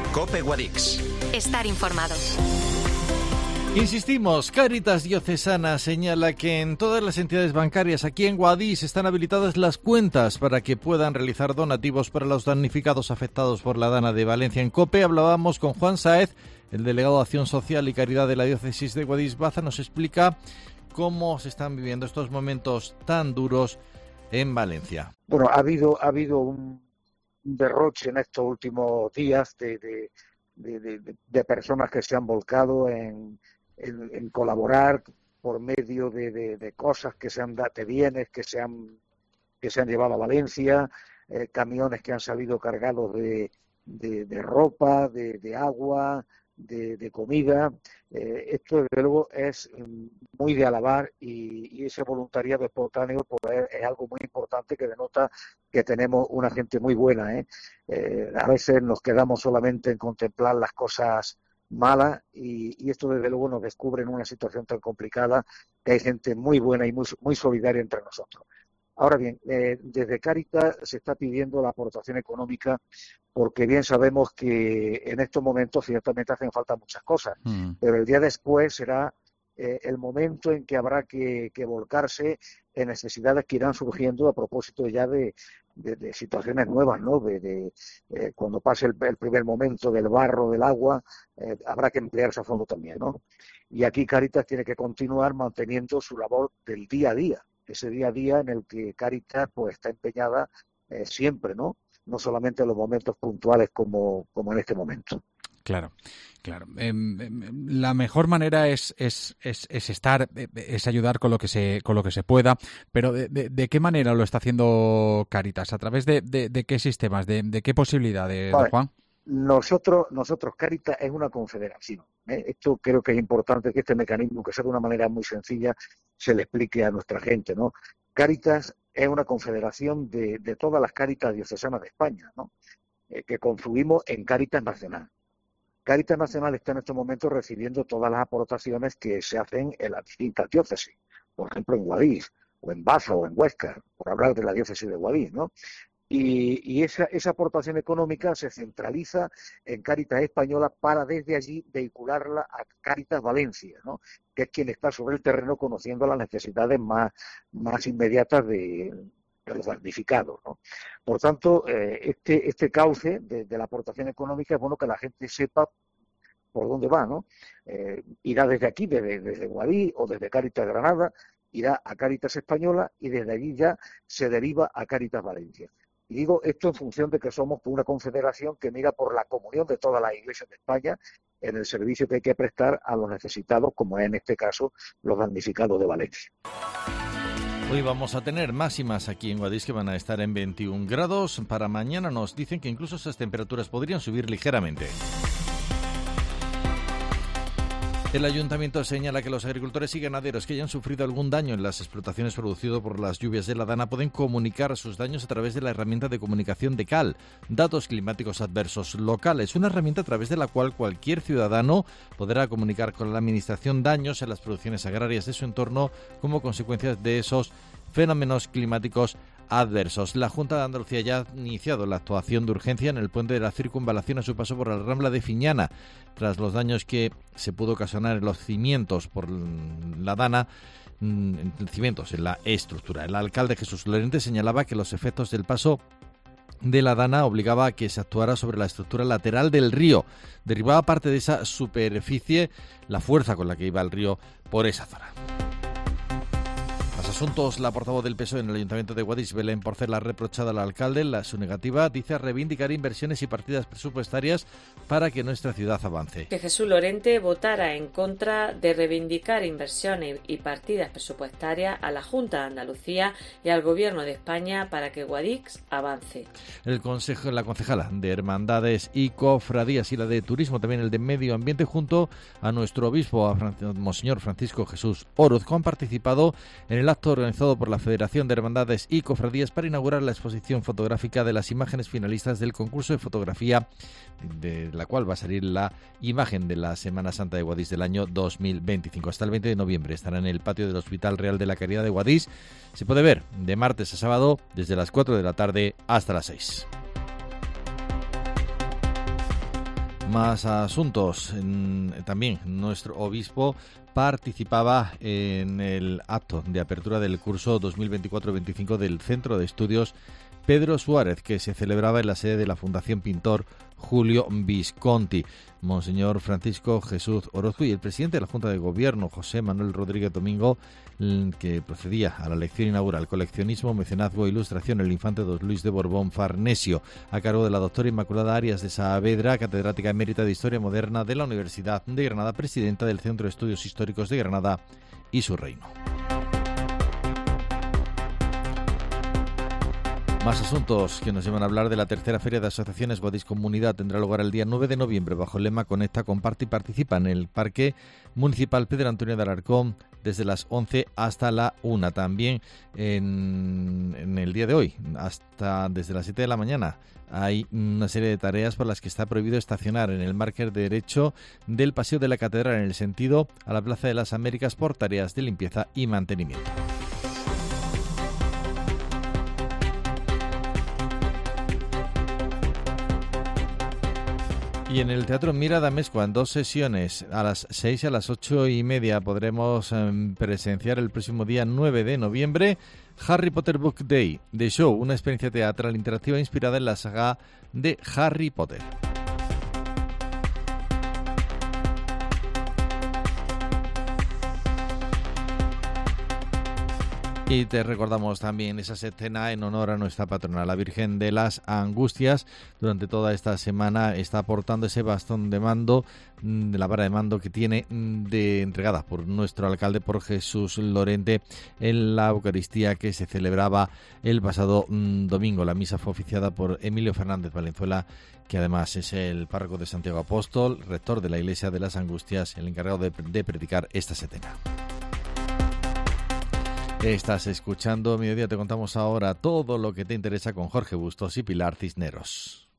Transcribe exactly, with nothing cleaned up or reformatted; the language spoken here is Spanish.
COPE Guadix. Estar informados. Insistimos, Cáritas Diocesana señala que en todas las entidades bancarias aquí en Guadix están habilitadas las cuentas para que puedan realizar donativos para los damnificados afectados por la Dana de Valencia. En COPE hablábamos con Juan Sáez, el delegado de Acción Social y Caridad de la Diócesis de Guadix-Baza. Nos explica cómo se están viviendo estos momentos tan duros en Valencia. Bueno, ha habido, ha habido un derroche en estos últimos días de, de, de, de, de personas que se han volcado en... En, en colaborar por medio de, de, de cosas que se han dado, de bienes que se han que se han llevado a Valencia, eh, camiones que han salido cargados de, de, de ropa, de, de agua, de, de comida. Eh, esto desde luego es muy de alabar y, y ese voluntariado espontáneo pues, es, es algo muy importante que denota que tenemos una gente muy buena, ¿eh? Eh, a veces nos quedamos solamente en contemplar las cosas mala y, y esto desde luego nos descubre en una situación tan complicada que hay gente muy buena y muy, muy solidaria entre nosotros. Ahora bien, eh, desde Cáritas se está pidiendo la aportación económica porque bien sabemos que en estos momentos ciertamente hacen falta muchas cosas, mm. pero el día después será eh, el momento en que habrá que, que volcarse en necesidades que irán surgiendo a propósito ya de De, de situaciones nuevas, ¿no? De, de eh, cuando pase el, el primer momento del barro, del agua, eh, habrá que emplearse a fondo también, ¿no? Y aquí Cáritas tiene que continuar manteniendo su labor del día a día, ese día a día en el que Cáritas pues está empeñada eh, siempre, ¿no? No solamente en los momentos puntuales como, como en este momento. Claro, claro. Eh, la mejor manera es, es, es, es estar, es ayudar con lo que se, con lo que se pueda, pero ¿de, de, de qué manera lo está haciendo Cáritas? ¿A través de, de, de qué sistemas? ¿De, de qué posibilidades, vale. Juan? Nosotros, nosotros Cáritas es una confederación. ¿eh? Esto creo que es importante que este mecanismo, que sea de una manera muy sencilla, se le explique a nuestra gente, ¿no? Cáritas es una confederación de, de todas las Cáritas diocesanas de España, ¿no? Eh, que confluimos en Cáritas Nacional. Cáritas Nacional está en estos momentos recibiendo todas las aportaciones que se hacen en las distintas diócesis, por ejemplo en Guadix, o en Baza, o en Huesca, por hablar de la diócesis de Guadix, ¿no? Y, y esa, esa aportación económica se centraliza en Cáritas Española para desde allí vehicularla a Cáritas Valencia, ¿no? Que es quien está sobre el terreno conociendo las necesidades más, más inmediatas de, de los damnificados, ¿no? Por tanto, eh, este, este cauce de, de la aportación económica es bueno que la gente sepa por dónde va, ¿no? Eh, irá desde aquí, desde, desde Guadix o desde Cáritas Granada, irá a Cáritas Española y desde allí ya se deriva a Cáritas Valencia. Y digo esto en función de que somos una confederación que mira por la comunión de todas las iglesias de España en el servicio que hay que prestar a los necesitados, como es en este caso los damnificados de Valencia. Hoy vamos a tener máximas aquí en Guadix que van a estar en veintiún grados. Para mañana nos dicen que incluso esas temperaturas podrían subir ligeramente. El Ayuntamiento señala que los agricultores y ganaderos que hayan sufrido algún daño en las explotaciones producido por las lluvias de la Dana pueden comunicar sus daños a través de la herramienta de comunicación de C A L, Datos Climáticos Adversos Locales, una herramienta a través de la cual cualquier ciudadano podrá comunicar con la Administración daños en las producciones agrarias de su entorno como consecuencia de esos fenómenos climáticos adversos. La Junta de Andalucía ya ha iniciado la actuación de urgencia en el puente de la circunvalación a su paso por la Rambla de Fiñana, tras los daños que se pudo ocasionar en los cimientos por la Dana, en cimientos, en la estructura. El alcalde Jesús Lorente señalaba que los efectos del paso de la Dana obligaba a que se actuara sobre la estructura lateral del río. Derribaba parte de esa superficie la fuerza con la que iba el río por esa zona. Más asuntos. La portavoz del P S O E en el Ayuntamiento de Guadix, Belén Porcel, ha reprochado al alcalde la, su negativa, dice, a reivindicar inversiones y partidas presupuestarias para que nuestra ciudad avance. Que Jesús Lorente votara en contra de reivindicar inversiones y partidas presupuestarias a la Junta de Andalucía y al Gobierno de España para que Guadix avance. El consejo, la concejala de Hermandades y Cofradías y la de Turismo, también el de Medio Ambiente, junto a nuestro obispo, a Fran- Monseñor Francisco Jesús Orozco, han participado en el acto organizado por la Federación de Hermandades y Cofradías para inaugurar la exposición fotográfica de las imágenes finalistas del concurso de fotografía, de la cual va a salir la imagen de la Semana Santa de Guadix del año dos mil veinticinco. Hasta el veinte de noviembre estará en el patio del Hospital Real de la Caridad de Guadix. Se puede ver de martes a sábado desde las cuatro de la tarde hasta las seis. Más asuntos. También nuestro obispo participaba en el acto de apertura del curso dos mil veinticuatro veinticinco del Centro de Estudios Pedro Suárez, que se celebraba en la sede de la Fundación Pintor Julio Visconti. Monseñor Francisco Jesús Orozco y el presidente de la Junta de Gobierno, José Manuel Rodríguez Domingo, que procedía a la lección inaugural Coleccionismo, Mecenazgo e Ilustración el infante don Luis de Borbón Farnesio, a cargo de la doctora Inmaculada Arias de Saavedra, catedrática emérita de Historia Moderna de la Universidad de Granada, presidenta del Centro de Estudios Históricos de Granada y su reino. Más asuntos que nos llevan a hablar de la tercera Feria de Asociaciones Guadix Comunidad. Tendrá lugar el día nueve de noviembre bajo el lema Conecta, Comparte y Participa en el Parque Municipal Pedro Antonio de Alarcón desde las once hasta la una. También en, en el día de hoy, hasta desde las siete de la mañana, hay una serie de tareas por las que está prohibido estacionar en el margen derecho del Paseo de la Catedral en el sentido a la Plaza de las Américas por tareas de limpieza y mantenimiento. Y en el Teatro Mira Damescua, en dos sesiones, a las seis y a las ocho y media, podremos eh, presenciar el próximo día nueve de noviembre Harry Potter Book Day, The Show, una experiencia teatral interactiva inspirada en la saga de Harry Potter. Y te recordamos también esa escena en honor a nuestra patrona, la Virgen de las Angustias. Durante toda esta semana está aportando ese bastón de mando, de la vara de mando que tiene de entregada por nuestro alcalde, por Jesús Lorente, en la Eucaristía que se celebraba el pasado domingo. La misa fue oficiada por Emilio Fernández Valenzuela, que además es el párroco de Santiago Apóstol, rector de la Iglesia de las Angustias, el encargado de, de predicar esta setena. Estás escuchando Mediodía, te contamos ahora todo lo que te interesa con Jorge Bustos y Pilar Cisneros.